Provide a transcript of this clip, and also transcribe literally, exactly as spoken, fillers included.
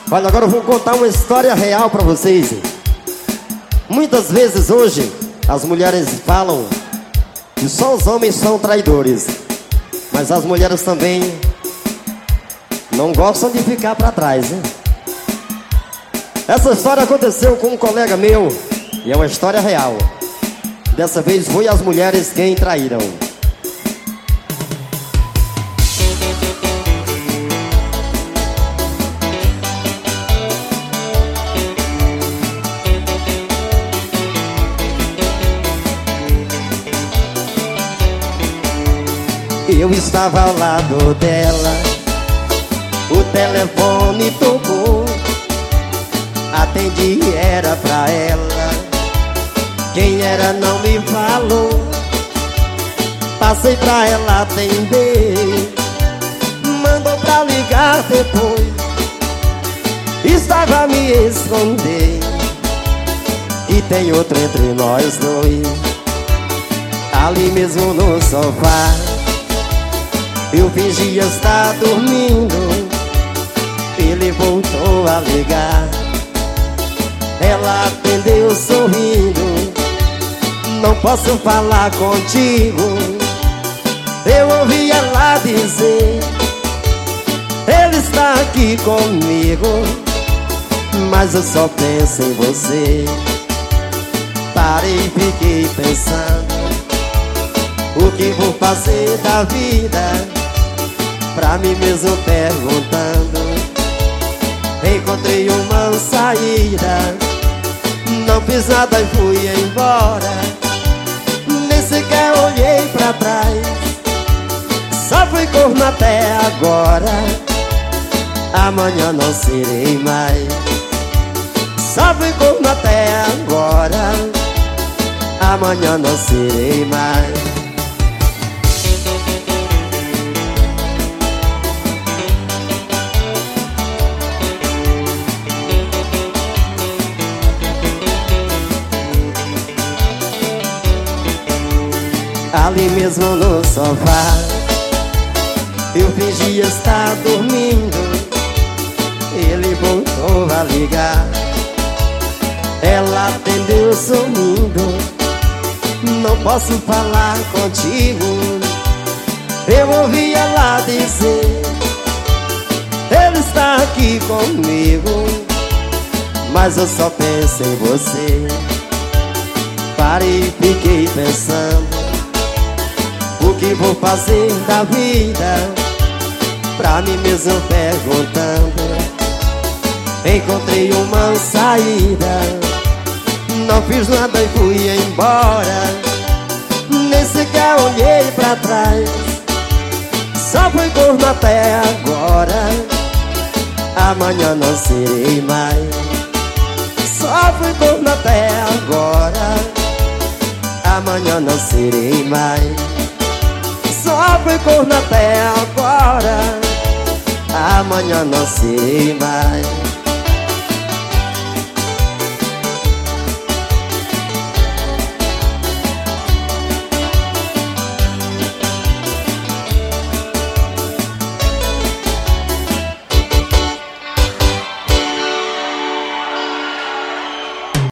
Olha, agora eu vou contar uma história real pra vocês. Muitas vezes hoje as mulheres falam que só os homens são traidores, mas as mulheres também não gostam de ficar pra trás, né? Essa história aconteceu com um colega meu e é uma história real. Dessa vez foi as mulheres quem traíram. Eu estava ao lado dela, o telefone tocou, atendi, era pra ela. Quem era não me falou, passei pra ela atender, mandou pra ligar depois, estava a me esconder, e tem outro entre nós dois, ali mesmo no sofá. Eu fingia estar dormindo, ele voltou a ligar. Ela atendeu sorrindo, não posso falar contigo. Eu ouvi ela dizer, ele está aqui comigo, mas eu só penso em você. Parei e fiquei pensando, o que vou fazer da vida? Pra mim mesmo perguntando, encontrei uma saída, não fiz nada e fui embora, nem sequer olhei pra trás, só fui corno até agora, amanhã não serei mais. Só fui corno até agora, amanhã não serei mais. Ali mesmo no sofá, eu fingia estar dormindo, ele voltou a ligar. Ela atendeu sorrindo, não posso falar contigo. Eu ouvi ela dizer, ele está aqui comigo, mas eu só penso em você. Parei e fiquei pensando, o que vou fazer da vida? Pra mim mesmo perguntando, encontrei uma saída, não fiz nada e fui embora, nem sequer olhei pra trás, só fui corno até agora, amanhã não serei mais. Só fui corno até agora, amanhã não serei mais. Só fui corno até agora, amanhã não serei mais.